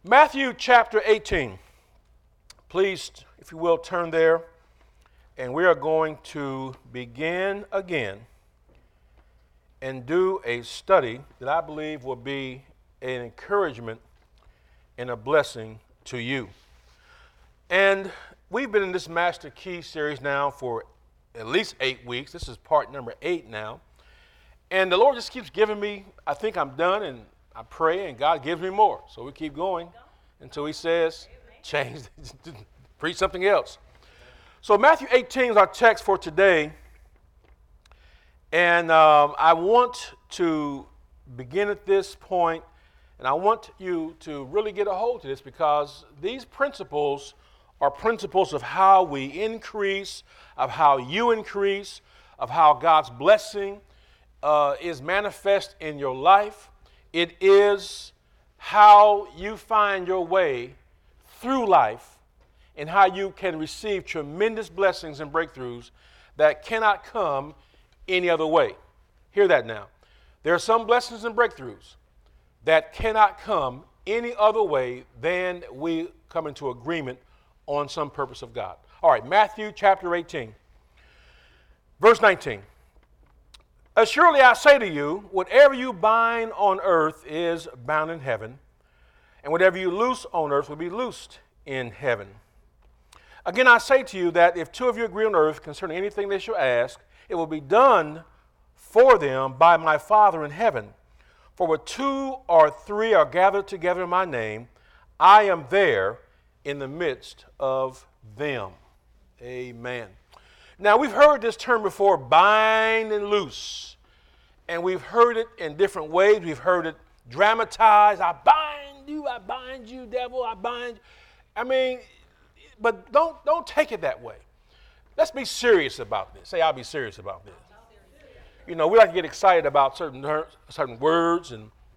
Matthew chapter 18. Please, if you will, turn there. And we are going to begin again and do a study that I believe will be an encouragement and a blessing to you. And we've been in this Master Key series now for at least 8 weeks. This is part number 8 now. And the Lord just keeps giving me, I think I'm done, and I pray, and God gives me more. So we keep going until He says, change, preach something else. So Matthew 18 is our text for today. And I want to begin at this point, and I want you to really get a hold of this, because these principles are principles of how we increase, of how you increase, of how God's blessing is manifest in your life. It is how you find your way through life and how you can receive tremendous blessings and breakthroughs that cannot come any other way. Hear that now. There are some blessings and breakthroughs that cannot come any other way than we come into agreement on some purpose of God. All right, Matthew chapter 18, verse 19. Assuredly I say to you, whatever you bind on earth is bound in heaven, and whatever you loose on earth will be loosed in heaven. Again, I say to you that if two of you agree on earth concerning anything they shall ask, it will be done for them by my Father in heaven. For where 2 or 3 are gathered together in my name, I am there in the midst of them. Amen. Now, we've heard this term before, bind and loose. And we've heard it in different ways. We've heard it dramatized. I bind you, devil, I bind you. I mean, but don't take it that way. Let's be serious about this. Say, I'll be serious about this. You know, we like to get excited about certain words,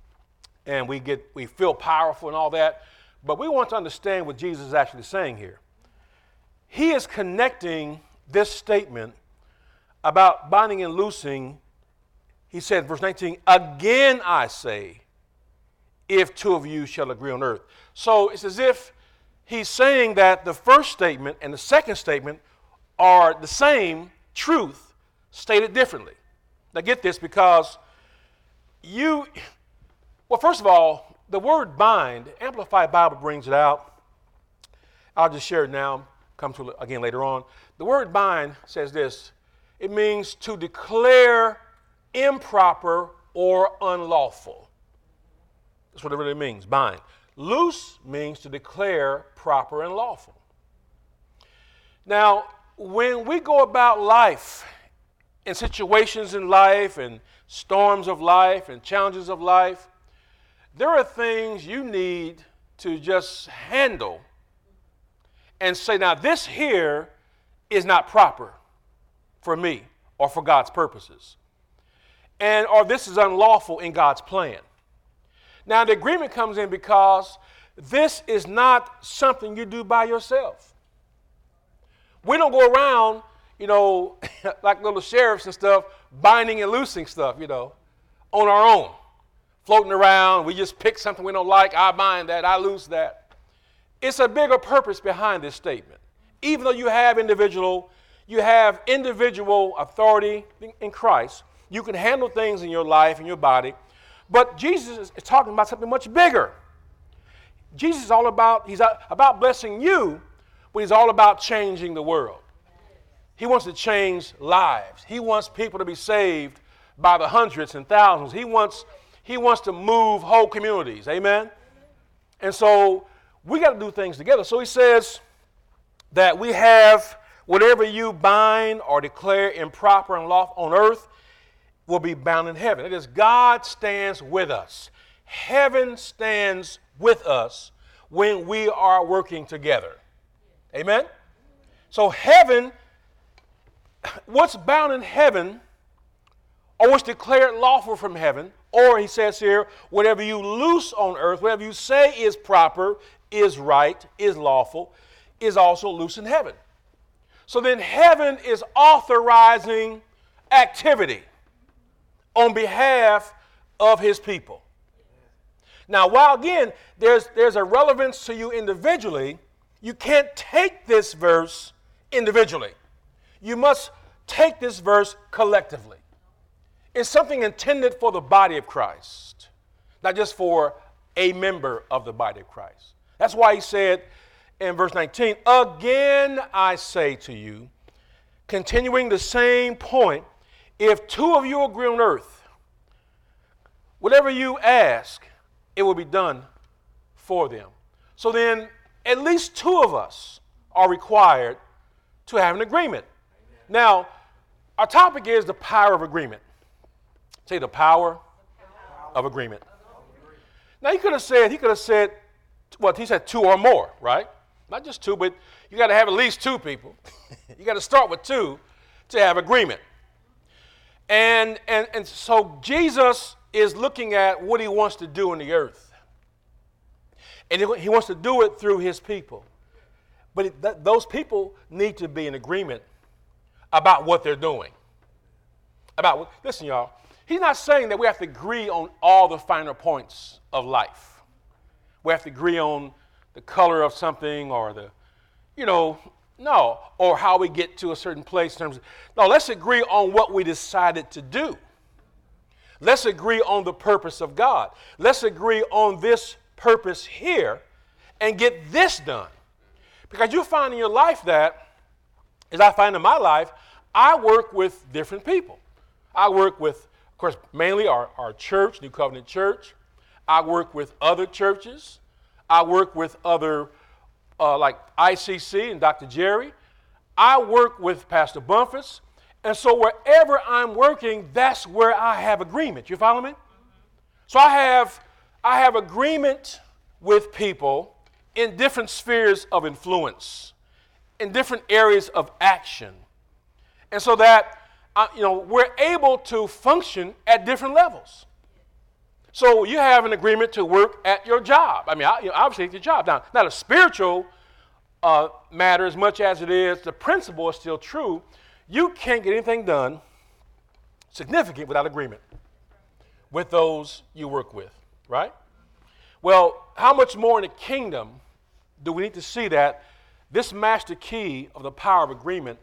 and we feel powerful and all that. But we want to understand what Jesus is actually saying here. He is connecting this statement about binding and loosing. He said, verse 19, again I say, if 2 of you shall agree on earth. So it's as if he's saying that the first statement and the second statement are the same truth stated differently. Now get this, because first of all, the word bind, Amplified Bible brings it out. I'll just share it now, come to it again later on. The word bind says this: it means to declare improper or unlawful. That's what it really means, bind. Loose means to declare proper and lawful. Now, when we go about life, in situations in life and storms of life and challenges of life, there are things you need to just handle and say, now this here is not proper for me or for God's purposes. Or this is unlawful in God's plan. Now the agreement comes in because this is not something you do by yourself. We don't go around, like little sheriffs and stuff, binding and loosing stuff, on our own. Floating around, we just pick something we don't like, I bind that, I loose that. It's a bigger purpose behind this statement. Even though you have individual authority in Christ, you can handle things in your life and your body, but Jesus is talking about something much bigger. Jesus is he's about blessing you, but he's all about changing the world. He wants to change lives. He wants people to be saved by the hundreds and thousands. He wants to move whole communities. Amen? And so we got to do things together. So he says that we have whatever you bind or declare improper and lawful on earth will be bound in heaven. It is God stands with us. Heaven stands with us when we are working together. Amen? So heaven, what's bound in heaven, or what's declared lawful from heaven, or he says here, whatever you loose on earth, whatever you say is proper, is right, is lawful, is also loose in heaven. So then heaven is authorizing activity on behalf of his people. Now, while again, there's a relevance to you individually, you can't take this verse individually. You must take this verse collectively. It's something intended for the body of Christ, not just for a member of the body of Christ. That's why he said in verse 19, again I say to you, continuing the same point, if two of you agree on earth, whatever you ask, it will be done for them. So then, at least two of us are required to have an agreement. Amen. Now, our topic is the power of agreement. Say the power of agreement. Now, he could have said, well, he said two or more, right? Not just two, but you got to have at least two people. You got to start with two to have agreement. And so Jesus is looking at what he wants to do in the earth. And he wants to do it through his people. But those people need to be in agreement about what they're doing. Listen, y'all, he's not saying that we have to agree on all the finer points of life. We have to agree on the color of something or or how we get to a certain place. No, let's agree on what we decided to do. Let's agree on the purpose of God. Let's agree on this purpose here and get this done. Because you'll find in your life that, as I find in my life, I work with different people. I work with, of course, mainly our church, New Covenant Church. I work with other churches. I work with other, like ICC and Dr. Jerry. I work with Pastor Bumpus. And so wherever I'm working, that's where I have agreement. You follow me? So I have agreement with people in different spheres of influence, in different areas of action. And so that, we're able to function at different levels. So you have an agreement to work at your job. I mean, obviously it's your job. Now, not a spiritual matter as much as it is, the principle is still true. You can't get anything done significant without agreement with those you work with, right? Well, how much more in the kingdom do we need to see that this master key of the power of agreement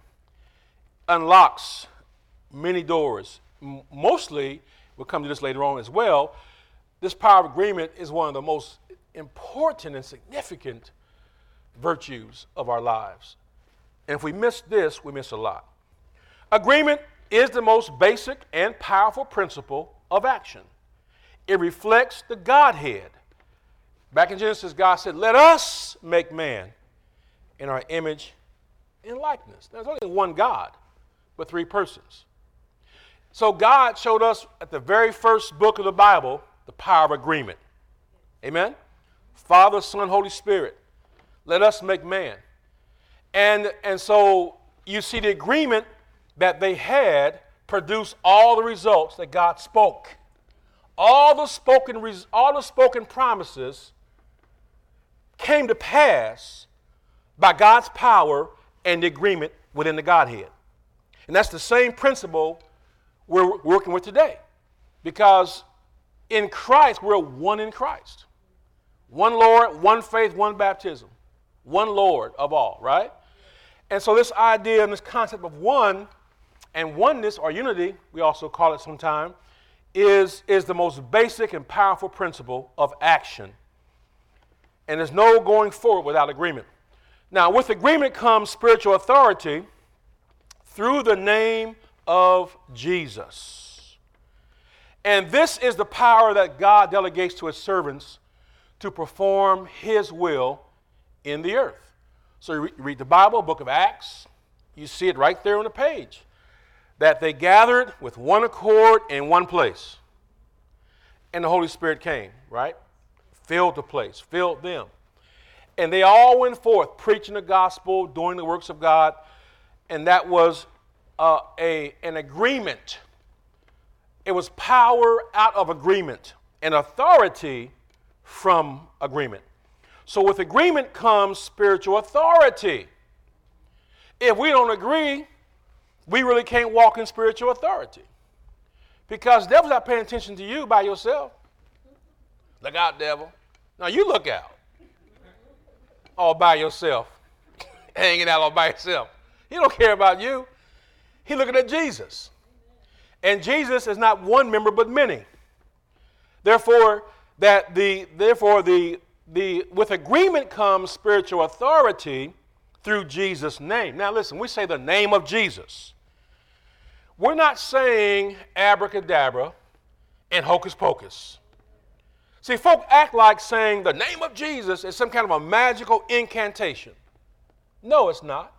unlocks many doors? Mostly, we'll come to this later on as well, this power of agreement is one of the most important and significant virtues of our lives. And if we miss this, we miss a lot. Agreement is the most basic and powerful principle of action. It reflects the Godhead. Back in Genesis, God said, let us make man in our image and likeness. There's only one God, but three persons. So God showed us at the very first book of the Bible the power of agreement. Amen? Father, Son, Holy Spirit. Let us make man. And so you see the agreement that they had produced all the results that God spoke. All the spoken promises came to pass by God's power and the agreement within the Godhead. And that's the same principle we're working with today. Because in Christ, we're one in Christ. One Lord, one faith, one baptism. One Lord of all, right? And so this idea and this concept of one and oneness or unity, we also call it sometime, is the most basic and powerful principle of action. And there's no going forward without agreement. Now, with agreement comes spiritual authority through the name of Jesus. And this is the power that God delegates to his servants to perform his will in the earth. So you read the Bible, book of Acts, you see it right there on the page, that they gathered with one accord in one place. And the Holy Spirit came, right? Filled the place, filled them. And they all went forth preaching the gospel, doing the works of God, and that was an agreement. It was power out of agreement and authority from agreement. So with agreement comes spiritual authority. If we don't agree, we really can't walk in spiritual authority. Because the devil's not paying attention to you by yourself. Look out, devil. Now you look out. All by yourself. Hanging out all by yourself. He don't care about you. He's looking at Jesus. And Jesus is not one member but many. Therefore, with agreement comes spiritual authority through Jesus' name. Now listen, we say the name of Jesus. We're not saying abracadabra and hocus pocus. See, folk act like saying the name of Jesus is some kind of a magical incantation. No, it's not.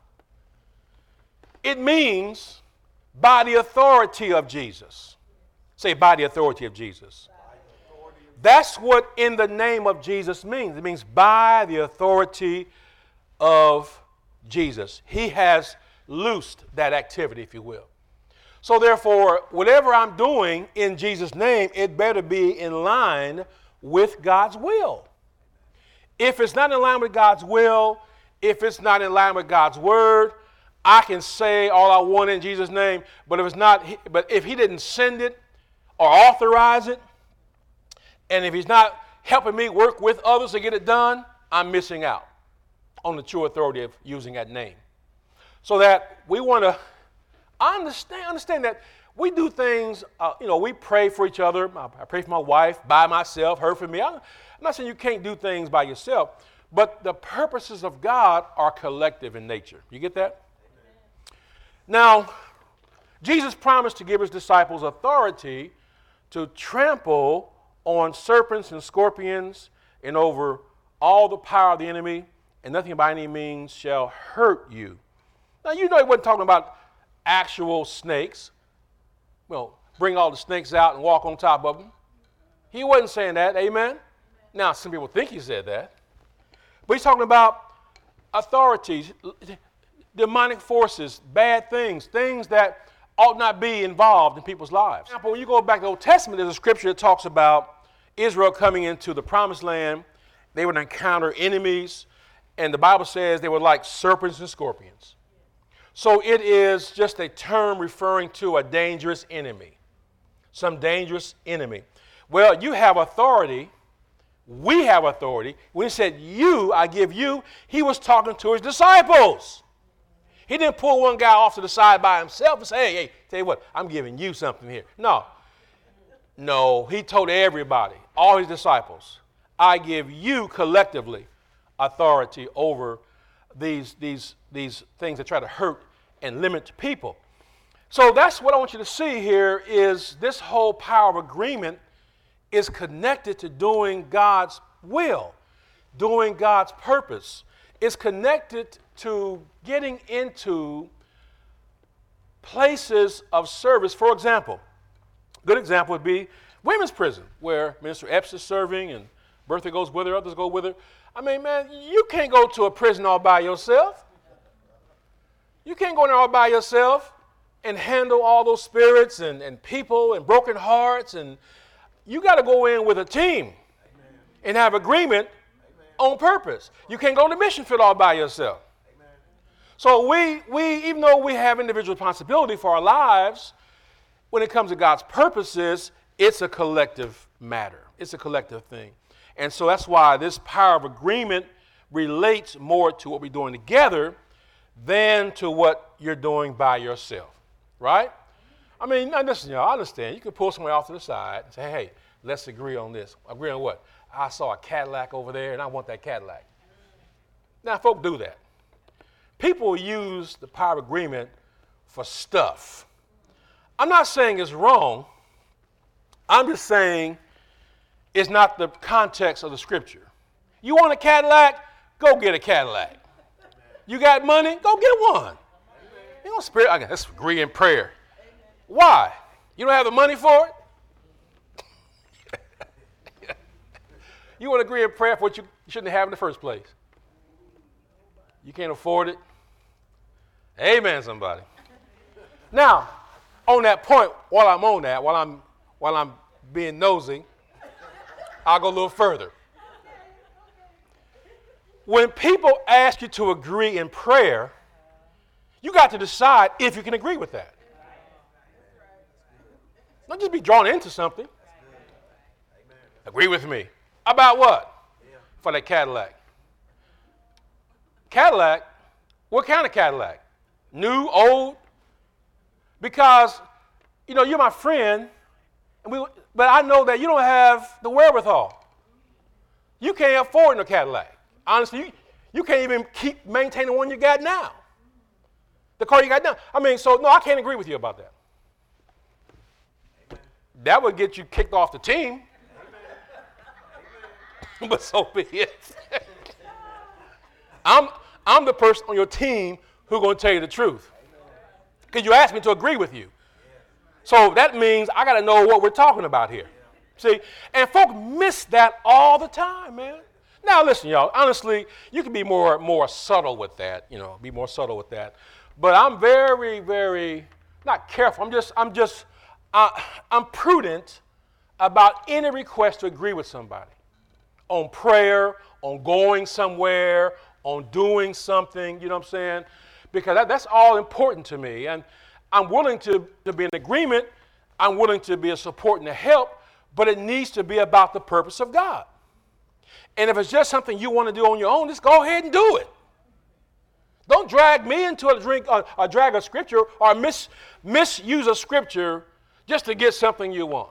It means by the authority of Jesus. Say, by the authority of Jesus. That's what in the name of Jesus means. It means by the authority of Jesus. He has loosed that activity, if you will. So therefore, whatever I'm doing in Jesus' name, it better be in line with God's will. If it's not in line with God's will, if it's not in line with God's word, I can say all I want in Jesus' name, but if he didn't send it or authorize it, and if he's not helping me work with others to get it done, I'm missing out on the true authority of using that name. So that we want to understand that we do things, we pray for each other. I pray for my wife, by myself, her for me. I'm not saying you can't do things by yourself, but the purposes of God are collective in nature. You get that? Now, Jesus promised to give his disciples authority to trample on serpents and scorpions and over all the power of the enemy, and nothing by any means shall hurt you. Now, you know he wasn't talking about actual snakes. Well, bring all the snakes out and walk on top of them. He wasn't saying that, amen? Now, some people think he said that. But he's talking about authorities, demonic forces, bad things, things that ought not be involved in people's lives. For example, when you go back to the Old Testament, there's a scripture that talks about Israel coming into the promised land. They would encounter enemies, and the Bible says they were like serpents and scorpions. So it is just a term referring to a dangerous enemy, some dangerous enemy. Well, you have authority. We have authority. When he said you, I give you, he was talking to his disciples. He didn't pull one guy off to the side by himself and say, hey, tell you what, I'm giving you something here. No, he told everybody, all his disciples, I give you collectively authority over these things that try to hurt and limit people. So that's what I want you to see here is this whole power of agreement is connected to doing God's will, doing God's purpose. It's connected to getting into places of service. For example, a good example would be women's prison, where Minister Epps is serving and Bertha goes with her, others go with her. I mean, man, you can't go to a prison all by yourself. You can't go in there all by yourself and handle all those spirits and people and broken hearts. And you got to go in with a team. Amen. And have agreement. Amen. On purpose. You can't go to the mission field all by yourself. Amen. So we, even though we have individual responsibility for our lives, when it comes to God's purposes, it's a collective matter. It's a collective thing. And so that's why this power of agreement relates more to what we're doing together than to what you're doing by yourself, right? I mean, listen, y'all, I understand. You can pull somebody off to the side and say, hey, let's agree on this. Agree on what? I saw a Cadillac over there, and I want that Cadillac. Now, folk do that. People use the power of agreement for stuff. I'm not saying it's wrong. I'm just saying it's not the context of the scripture. You want a Cadillac? Go get a Cadillac. You got money? Go get one. You know, spirit. Let's agree in prayer. Why? You don't have the money for it? You want to agree in prayer for what you shouldn't have in the first place. You can't afford it. Amen, somebody. Now, on that point, while I'm being nosy, I'll go a little further. When people ask you to agree in prayer, you got to decide if you can agree with that. Don't just be drawn into something. Agree with me. About what? Yeah. For that Cadillac. Cadillac? What kind of Cadillac? New, old? Because, you're my friend, but I know that you don't have the wherewithal. You can't afford no Cadillac. Honestly, you can't even keep maintaining the one you got now. The car you got now. No, I can't agree with you about that. Amen. That would get you kicked off the team. Amen. But so be it. I'm the person on your team who's going to tell you the truth. Because you asked me to agree with you. So that means I got to know what we're talking about here. See? And folk miss that all the time, man. Now, listen, y'all. Honestly, you can be more subtle with that, be more subtle with that. But I'm very, very not careful. I'm prudent about any request to agree with somebody on prayer, on going somewhere, on doing something, you know what I'm saying? Because that's all important to me. And I'm willing to be in agreement. I'm willing to be a support and a help, but it needs to be about the purpose of God. And if it's just something you want to do on your own, just go ahead and do it. Don't drag me into a drag of scripture or misuse a scripture just to get something you want.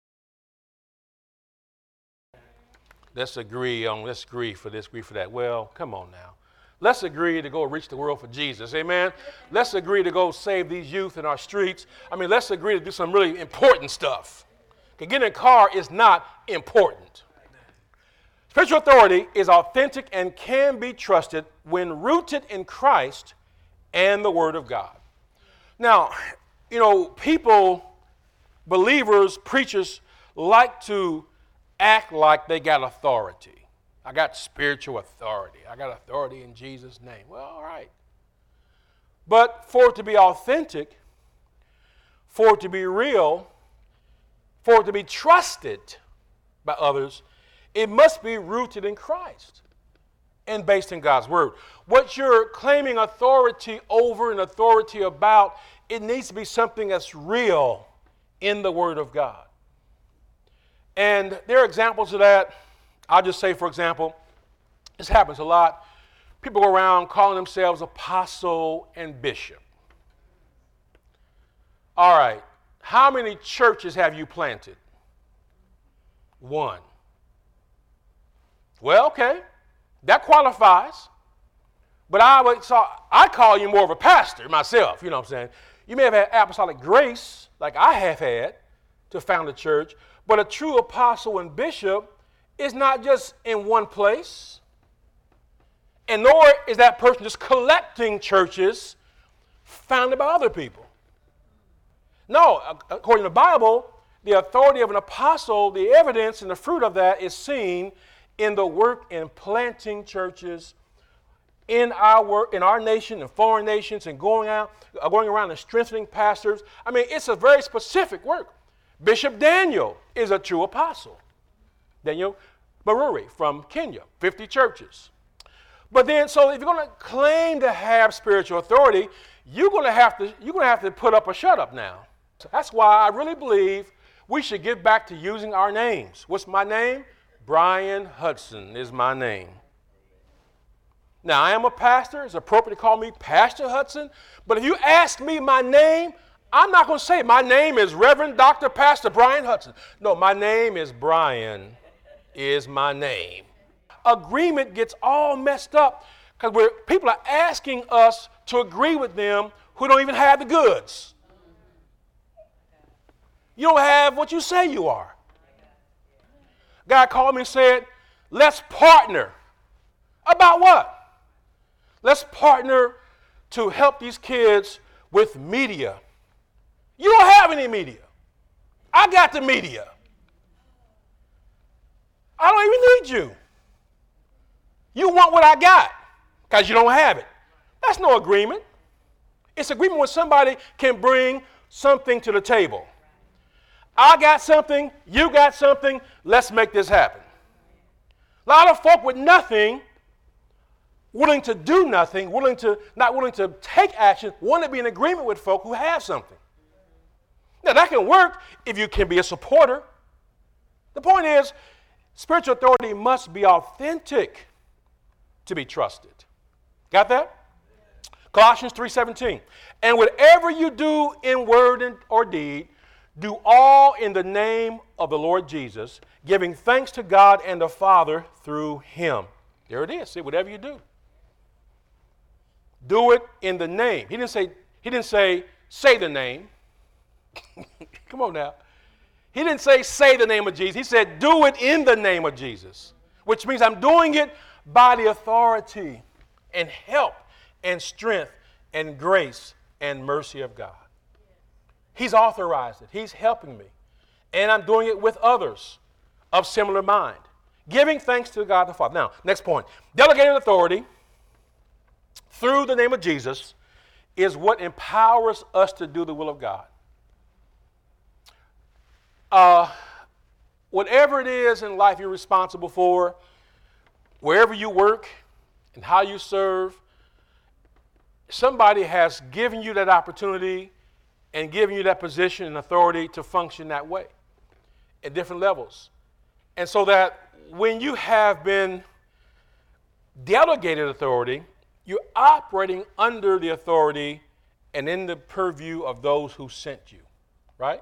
Let's agree for this, agree for that. Well, come on now. Let's agree to go reach the world for Jesus. Amen. Let's agree to go save these youth in our streets. Let's agree to do some really important stuff. Because getting in a car is not important. Spiritual authority is authentic and can be trusted when rooted in Christ and the Word of God. Now, people, believers, preachers like to act like they got authority. I got spiritual authority. I got authority in Jesus' name. Well, all right. But for it to be authentic, for it to be real, for it to be trusted by others, it must be rooted in Christ and based in God's Word. What you're claiming authority over and authority about, it needs to be something that's real in the Word of God. And there are examples of that. I'll just say, for example, this happens a lot. People go around calling themselves apostle and bishop. All right. How many churches have you planted? One. Well, okay. That qualifies. But I call you more of a pastor myself, you know what I'm saying? You may have had apostolic grace, like I have had, to found a church, but a true apostle and bishop is not just in one place, and nor is that person just collecting churches founded by other people. No, according to the Bible, the authority of an apostle, the evidence and the fruit of that is seen in the work in planting churches in our nation and foreign nations, and going around and strengthening pastors. It's a very specific work. Bishop Daniel is a true apostle. Daniel Maruri from Kenya, 50 churches. But then, so if you're going to claim to have spiritual authority, you're going to have to put up or shut up now. So that's why I really believe we should get back to using our names. What's my name? Brian Hudson is my name. Now, I am a pastor. It's appropriate to call me Pastor Hudson. But if you ask me my name, I'm not going to say my name is Reverend Dr. Pastor Brian Hudson. No, my name is Brian is my name. Agreement gets all messed up because people are asking us to agree with them who don't even have the goods. You don't have what you say you are. God called me and said, let's partner. About what? Let's partner to help these kids with media. You don't have any media. I got the media. I don't even need you. You want what I got because you don't have it. That's no agreement. It's agreement when somebody can bring something to the table. I got something, you got something, let's make this happen. A lot of folk with nothing, willing to do nothing, not willing to take action, want to be in agreement with folk who have something. Now, that can work if you can be a supporter. The point is, Spiritual authority must be authentic to be trusted. Got that? Colossians 3:17. And whatever you do in word or deed, do all in the name of the Lord Jesus, giving thanks to God and the Father through him. There it is. See, whatever you do. Do it in the name. He didn't say the name. Come on now. He didn't say the name of Jesus. He said do it in the name of Jesus, which means I'm doing it by the authority and help and strength and grace and mercy of God. He's authorized it. He's helping me. And I'm doing it with others of similar mind, giving thanks to God the Father. Now, next point. Delegated authority through the name of Jesus is what empowers us to do the will of God. Whatever it is in life you're responsible for, wherever you work and how you serve, somebody has given you that opportunity and given you that position and authority to function that way at different levels. And so that when you have been delegated authority, you're operating under the authority and in the purview of those who sent you, right?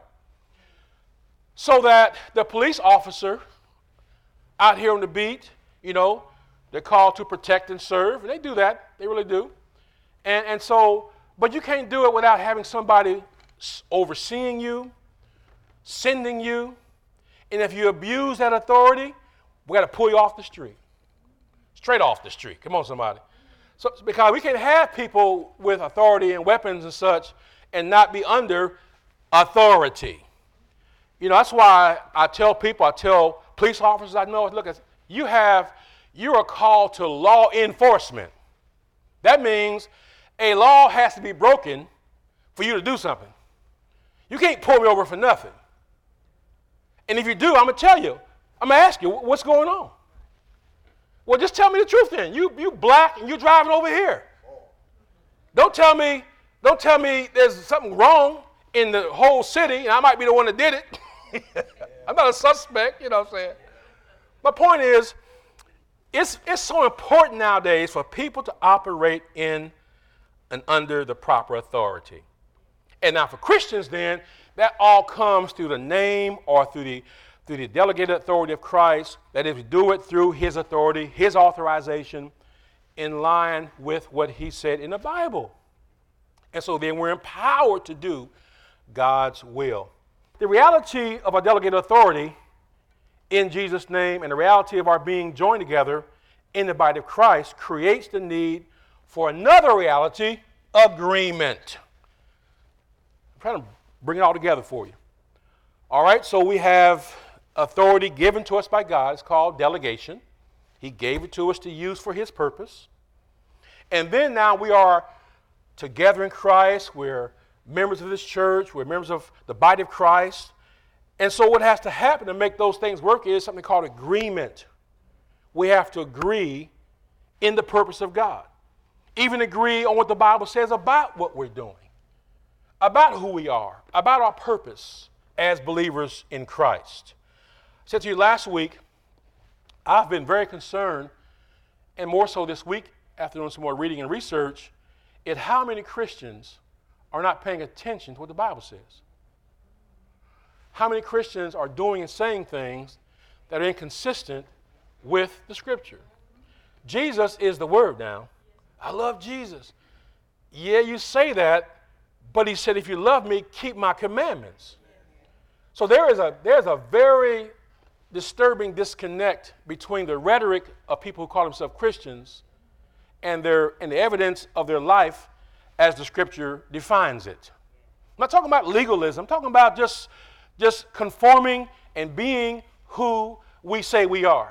So that the police officer out here on the beat, they're called to protect and serve, and they do that. They really do. And so, but you can't do it without having somebody overseeing you, sending you. And if you abuse that authority, we got to pull you off the street. Straight off the street. Come on, somebody. So, because we can't have people with authority and weapons and such and not be under authority. That's why I tell police officers I know, look, you are called to law enforcement. That means a law has to be broken for you to do something. You can't pull me over for nothing. And if you do, I'm going to tell you. I'm going to ask you, what's going on? Well, just tell me the truth then. You black and you're driving over here. Don't tell me there's something wrong in the whole city and I might be the one that did it. I'm not a suspect, you know what I'm saying? My point is, it's so important nowadays for people to operate in and under the proper authority. And now for Christians then, that all comes through the name or through the delegated authority of Christ, that if we do it through his authority, his authorization, in line with what he said in the Bible. And so then we're empowered to do God's will. The reality of our delegated authority in Jesus' name and the reality of our being joined together in the body of Christ creates the need for another reality, agreement. I'm trying to bring it all together for you. All right, so we have authority given to us by God. It's called delegation. He gave it to us to use for his purpose. And then now we are together in Christ. We're members of this church. We're members of the body of Christ. And so what has to happen to make those things work is something called agreement. We have to agree in the purpose of God. Even agree on what the Bible says about what we're doing, about who we are, about our purpose as believers in Christ. I said to you last week, I've been very concerned, and more so this week after doing some more reading and research, at how many Christians are not paying attention to what the Bible says. How many Christians are doing and saying things that are inconsistent with the Scripture? Jesus is the Word now. I love Jesus. Yeah, you say that, but he said, if you love me, keep my commandments. So there's a very disturbing disconnect between the rhetoric of people who call themselves Christians and the evidence of their life as the Scripture defines it. I'm not talking about legalism. I'm talking about just conforming and being who we say we are.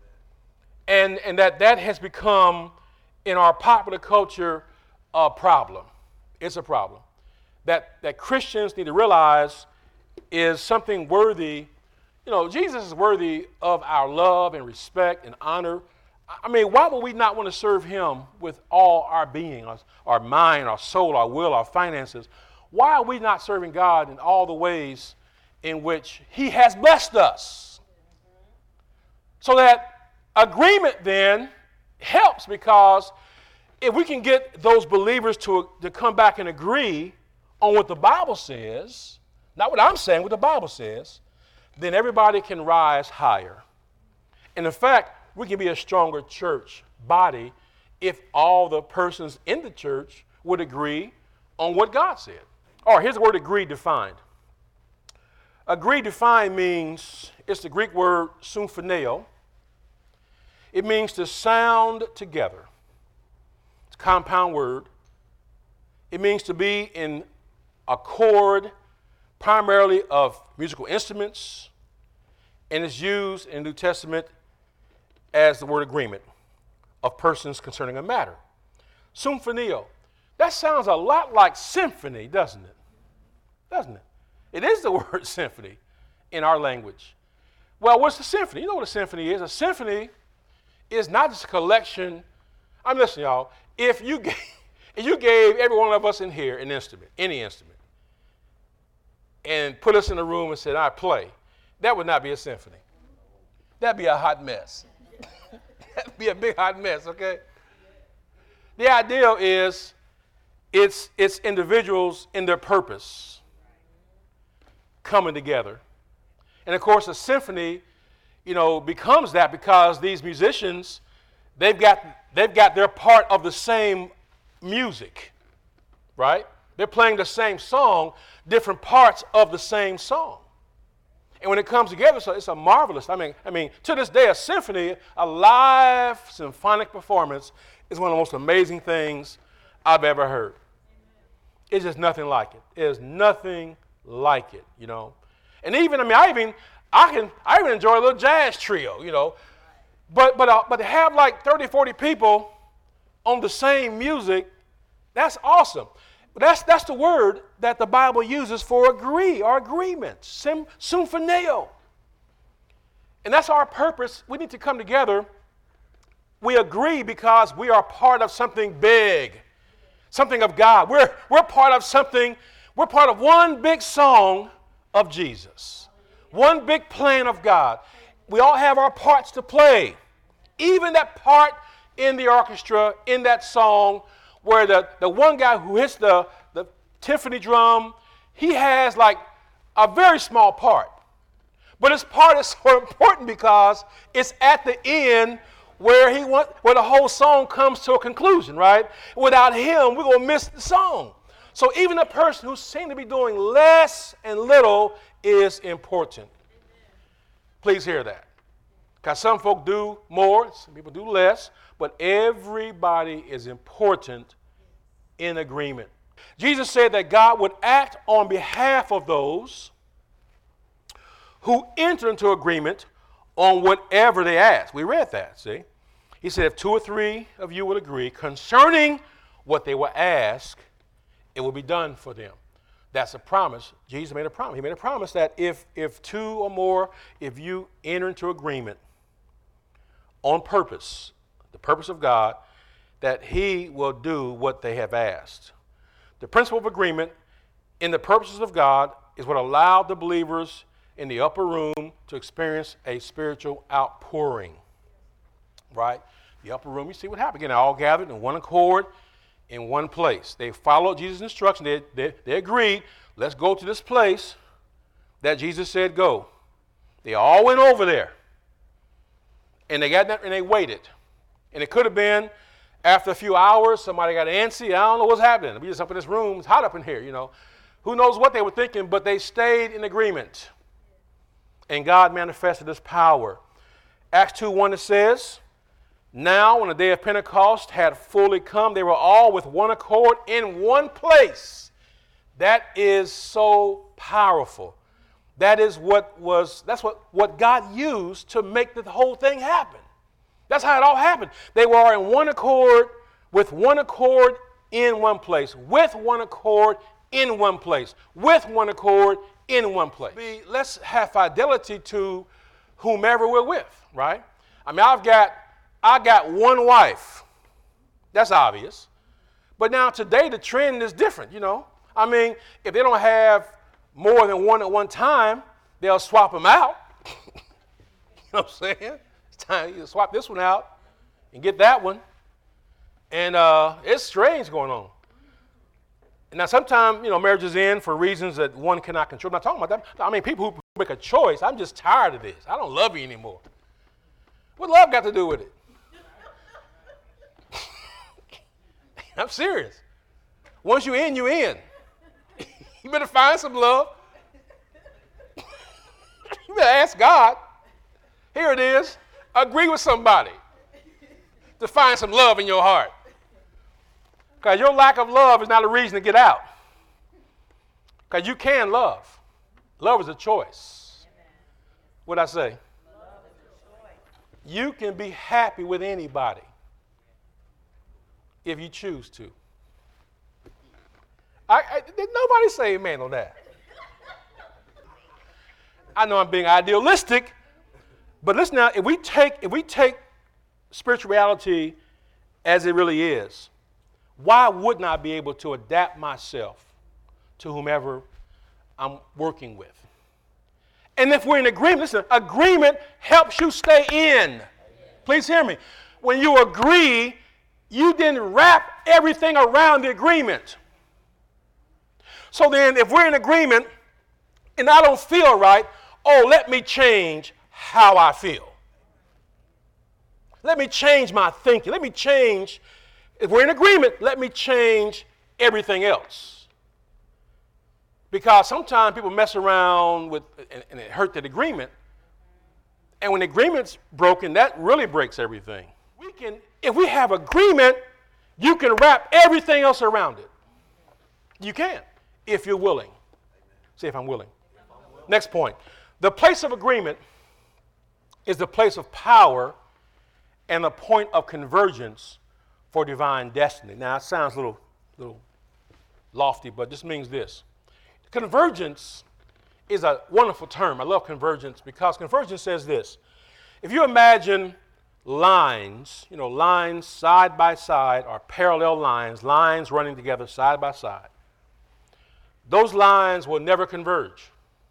And that has become, in our popular culture, a problem. It's a problem. That Christians need to realize is something worthy. Jesus is worthy of our love and respect and honor. I mean, why would we not want to serve him with all our being, our mind, our soul, our will, our finances? Why are we not serving God in all the ways in which he has blessed us? So that agreement then helps, because if we can get those believers to come back and agree on what the Bible says, not what I'm saying, what the Bible says, then everybody can rise higher. And in fact, we can be a stronger church body if all the persons in the church would agree on what God said. All right, here's the word agree defined. Agree defined means, it's the Greek word symphoneo. It means to sound together. It's a compound word. It means to be in accord, primarily of musical instruments, and is used in the New Testament as the word agreement of persons concerning a matter. Symphoneo. That sounds a lot like symphony, doesn't it? Doesn't it? It is the word symphony in our language. Well, what's a symphony? You know what a symphony is? A symphony is not just a collection. I'm listening, y'all. If you gave every one of us in here an instrument, any instrument, and put us in a room and said, I play, that would not be a symphony. That'd be a hot mess. That'd be a big hot mess, okay? The idea is it's individuals in their purpose coming together. And of course, a symphony, becomes that because these musicians, they've got their part of the same music, right? They're playing the same song, different parts of the same song. And when it comes together, so it's a marvelous. I mean, to this day, a symphony, a live symphonic performance, is one of the most amazing things I've ever heard. It's just nothing like it. There's nothing like it, And even, I even enjoy a little jazz trio, But to have like 30, 40 people on the same music, that's awesome. But that's the word that the Bible uses for agree or agreement, symphoneo. And that's our purpose. We need to come together. We agree because we are part of something big, something of God. We're part of something. We're part of one big song of Jesus, one big plan of God. We all have our parts to play. Even that part in the orchestra, in that song, where the one guy who hits the timpani drum, he has like a very small part. But his part is so important because it's at the end where the whole song comes to a conclusion, right? Without him, we're going to miss the song. So even a person who seems to be doing less and little is important. Please hear that. Because some folk do more, some people do less, but everybody is important in agreement. Jesus said that God would act on behalf of those who enter into agreement on whatever they ask. We read that, see? He said if 2 or 3 of you would agree concerning what they will ask, it will be done for them. That's a promise. Jesus made a promise. He made a promise that if 2 or more, if you enter into agreement on purpose, the purpose of God, that he will do what they have asked. The principle of agreement in the purposes of God is what allowed the believers in the upper room to experience a spiritual outpouring, right? The upper room, you see what happened. Again, they all gathered in one accord in one place. They followed Jesus' instruction. They agreed, let's go to this place that Jesus said go. They all went over there. And they got that and they waited. And it could have been after a few hours, somebody got antsy. I don't know what's happening. We just up in this room. It's hot up in here, Who knows what they were thinking, but they stayed in agreement. And God manifested his power. Acts 2:1 it says, now when the day of Pentecost had fully come, they were all with one accord in one place. That is so powerful. That's what God used to make the whole thing happen. That's how it all happened. They were in one accord, with one accord in one place, with one accord in one place, with one accord in one place. Let's have fidelity to whomever we're with, right? I got one wife. That's obvious. But now today the trend is different, If they don't have more than one at one time, they'll swap them out. You know what I'm saying? It's time to swap this one out and get that one. And it's strange going on. And now sometimes, marriages end for reasons that one cannot control. I'm not talking about that. I mean, people who make a choice, I'm just tired of this. I don't love you anymore. What love got to do with it? I'm serious. Once you're in, you're in. You better find some love. You better ask God. Here it is. Agree with somebody to find some love in your heart. Because your lack of love is not a reason to get out. Because you can love. Love is a choice. What'd I say? You can be happy with anybody if you choose to. Did nobody say amen on that? I know I'm being idealistic, but listen now, if we take spirituality as it really is, why wouldn't I be able to adapt myself to whomever I'm working with? And if we're in agreement, listen, agreement helps you stay in. Please hear me. When you agree, you then wrap everything around the agreement. So then if we're in agreement and I don't feel right, let me change how I feel. Let me change my thinking. Let me change, if we're in agreement, let me change everything else. Because sometimes people mess around with, and it hurt that agreement. And when the agreement's broken, that really breaks everything. If we have agreement, you can wrap everything else around it. You can, if you're willing. See if I'm willing. Next point. The place of agreement is the place of power and the point of convergence for divine destiny. Now, it sounds a little lofty, but this means this. Convergence is a wonderful term. I love convergence because convergence says this. If you imagine lines, lines side by side or parallel lines running together side by side, those lines will never converge.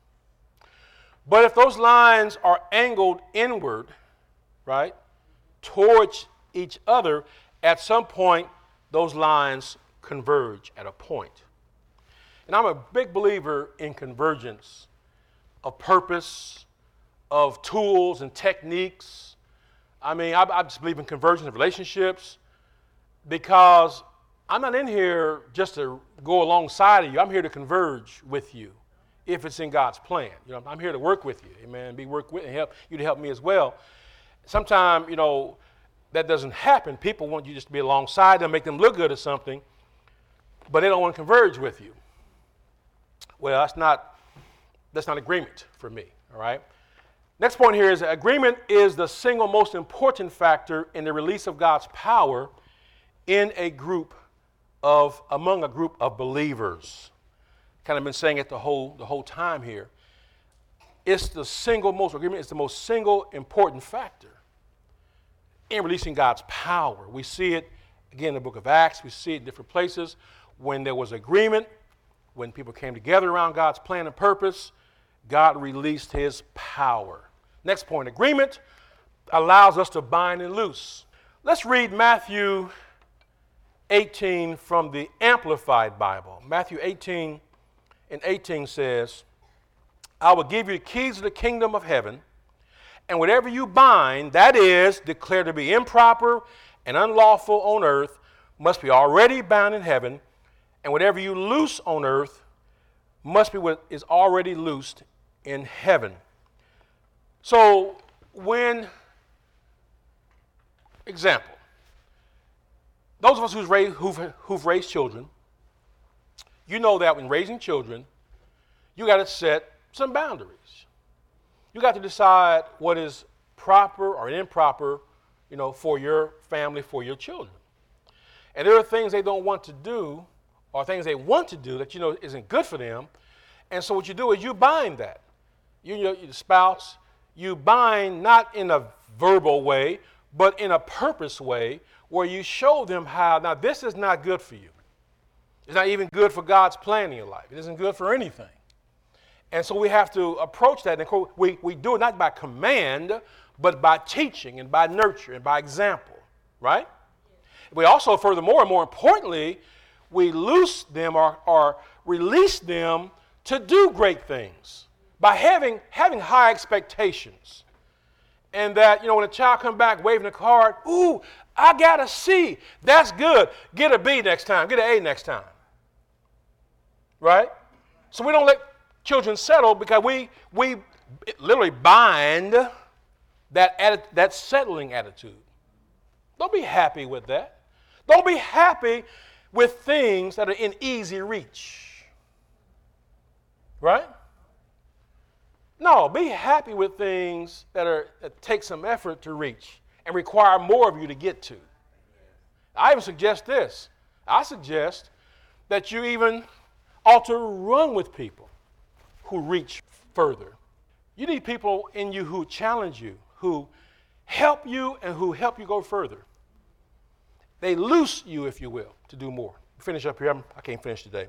But if those lines are angled inward, right, towards each other, at some point, those lines converge at a point. And I'm a big believer in convergence of purpose, of tools and techniques. I mean, I just believe in convergence of relationships because I'm not in here just to go alongside of you. I'm here to converge with you if it's in God's plan. I'm here to work with you, amen, be work with and help you to help me as well. Sometimes, that doesn't happen. People want you just to be alongside them, make them look good or something, but they don't want to converge with you. Well, that's not agreement for me, all right? Next point here is that agreement is the single most important factor in the release of God's power among a group of believers. Kind of been saying it the whole time here. Agreement is the most single important factor in releasing God's power. We see it, again, in the book of Acts. We see it in different places. When there was agreement, when people came together around God's plan and purpose, God released his power. Next point, agreement allows us to bind and loose. Let's read Matthew 18 from the Amplified Bible. Matthew 18:18 says, I will give you the keys of the kingdom of heaven, and whatever you bind, that is, declared to be improper and unlawful on earth, must be already bound in heaven, and whatever you loose on earth must be what is already loosed in heaven. So example, those of us who've raised children, you know that when raising children, you got to set some boundaries. You got to decide what is proper or improper, for your family, for your children. And there are things they don't want to do or things they want to do that isn't good for them. And so what you do is you bind that. Your spouse, you bind not in a verbal way, but in a purpose way where you show them how, now this is not good for you. It's not even good for God's plan in your life. It isn't good for anything. And so we have to approach that. And we do it not by command, but by teaching and by nurture and by example, right? We also, furthermore, and more importantly, we loose them or release them to do great things by having high expectations. And that, when a child comes back waving a card, ooh, I got a C. That's good. Get a B next time. Get an A next time. Right? So we don't let children settle because we literally bind that settling attitude. Don't be happy with that. Don't be happy with things that are in easy reach. Right? No, be happy with things that take some effort to reach and require more of you to get to. I even suggest this. I suggest that you even ought to run with people who reach further. You need people in you who challenge you, who help you and who help you go further. They loose you, if you will, to do more. Finish up here. I can't finish today.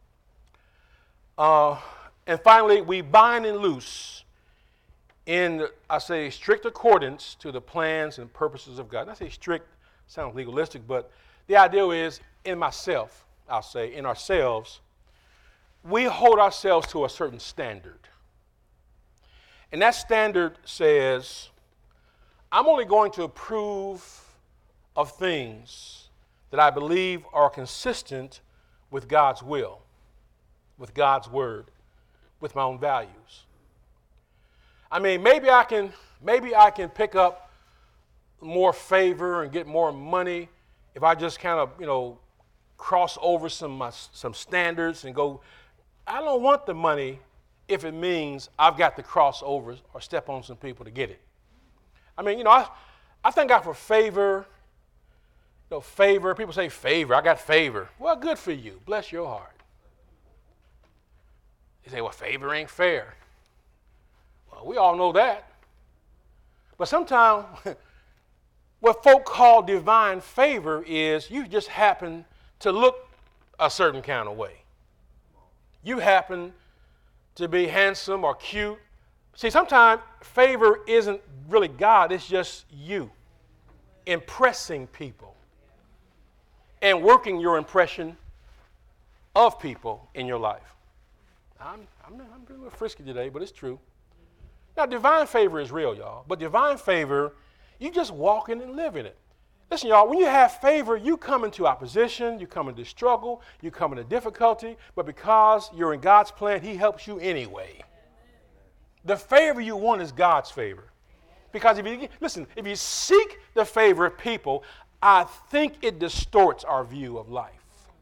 And finally, we bind and loose in, I say, strict accordance to the plans and purposes of God. And I say strict, sounds legalistic, but the idea is in myself, I'll say, in ourselves, we hold ourselves to a certain standard. And that standard says, I'm only going to approve of things that I believe are consistent with God's will, with God's word, with my own values. I mean, maybe I can pick up more favor and get more money if I just kind of, cross over some standards and go. I don't want the money if it means I've got to cross over or step on some people to get it. I mean, I thank God for favor. Favor. People say favor. I got favor. Well, good for you. Bless your heart. You say, well, favor ain't fair. Well, we all know that. But sometimes what folk call divine favor is you just happen to look a certain kind of way. You happen to be handsome or cute. See, sometimes favor isn't really God. It's just you impressing people and working your impression of people in your life. I'm a little frisky today, but it's true. Now, divine favor is real, y'all. But divine favor, you just walk in and live in it. Listen, y'all, when you have favor, you come into opposition, you come into struggle, you come into difficulty, but because you're in God's plan, he helps you anyway. The favor you want is God's favor. Because if you seek the favor of people, I think it distorts our view of life.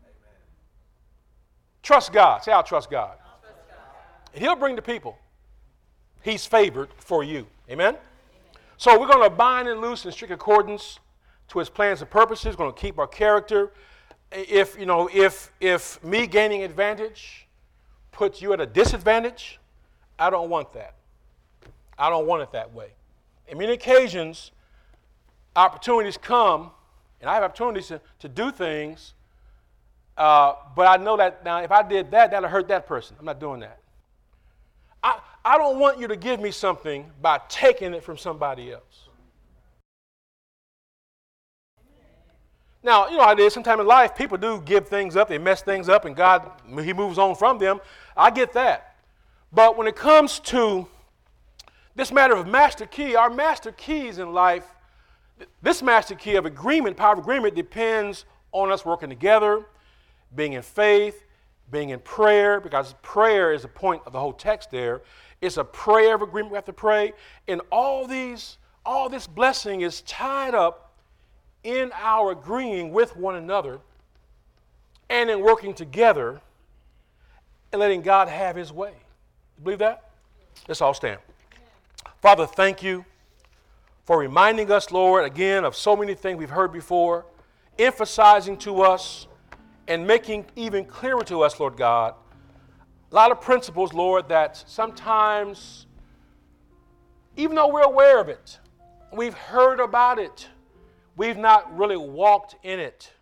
Trust God. Say, I'll trust God. And he'll bring the people he's favored for you. Amen? So we're going to bind and loose in strict accordance to his plans and purposes. We're going to keep our character. If me gaining advantage puts you at a disadvantage, I don't want that. I don't want it that way. In many occasions, opportunities come, and I have opportunities to do things, but I know that now if I did that, that'll hurt that person. I'm not doing that. I don't want you to give me something by taking it from somebody else. Now, you know how it is. Sometimes in life, people do give things up. They mess things up, and God, he moves on from them. I get that. But when it comes to this matter of master key, our master keys in life, this master key of agreement, power of agreement, depends on us working together, being in faith, being in prayer, because prayer is the point of the whole text there. It's a prayer of agreement we have to pray. And all this blessing is tied up in our agreeing with one another and in working together and letting God have his way. You believe that? Let's all stand. Father, thank you for reminding us, Lord, again, of so many things we've heard before, emphasizing to us and making even clearer to us, Lord God, a lot of principles, Lord, that sometimes, even though we're aware of it, we've heard about it, we've not really walked in it.